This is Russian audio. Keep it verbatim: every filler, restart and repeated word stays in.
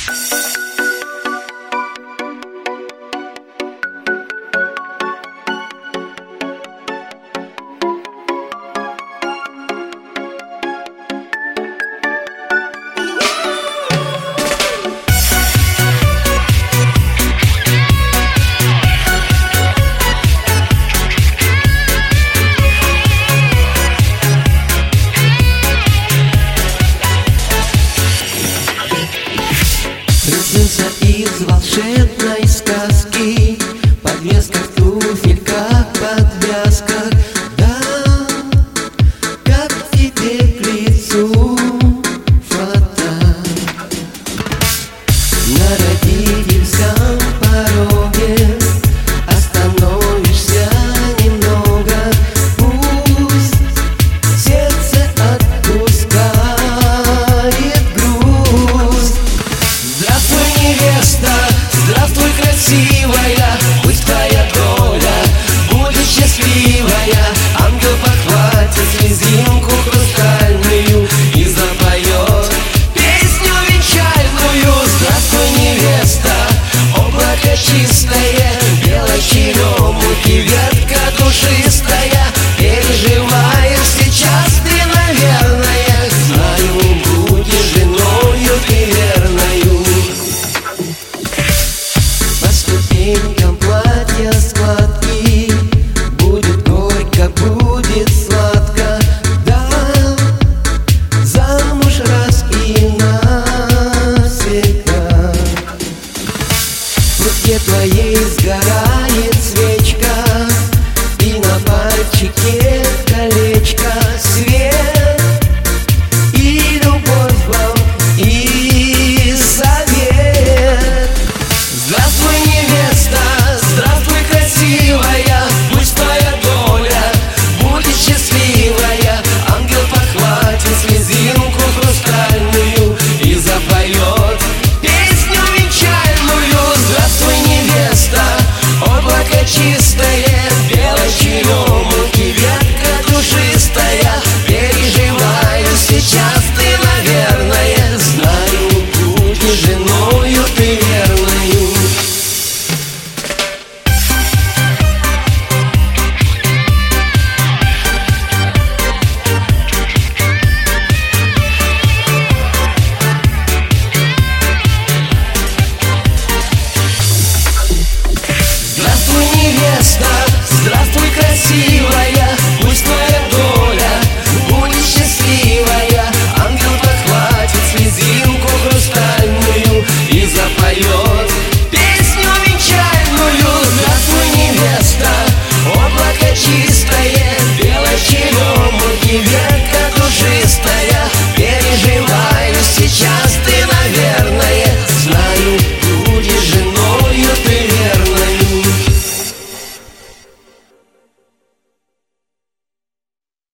Принцесса из волшебной сказки, подвеска в туфельках, подвязках. Да, как тебе к лицу фото на родительском пороге. Остановишься немного, пусть сердце отпускает грусть. Здравствуй, невеста, здравствуй, красивая, пусть твоя доля будет счастливая. Ангел подхватит слезинку хрустальную и запоет песню венчальную. Здравствуй, невеста, облако чистое, белой черемухи ветка душистая. Переживаешь сейчас ты, наверное, знаю, будешь женою ты верною. По ступенькам платья складки, будет горько, будет сладко. Да, замуж раз и навсегда. В руке твоей сгорает свечка, и на пальчике колечко. Свет и любовь вам, и совет. Здравствуй, невеста, здравствуй, красивая, пусть твоя доля будет счастливая. Ангел подхватит слезинку хрустальную и запоет песню венчальную. Здравствуй, невеста, облако чистое, белой черемухи ветка душистая. Переживаю сейчас ты, наверное, знаю, будешь женою ты верною. Здравствуй, невеста, здравствуй, красивая, пусть твоя доля будет счастливая. Ангел подхватит слезинку хрустальную и запоет песню венчальную. Здравствуй, невеста, облако чистое, белой черемухи ветка душистая.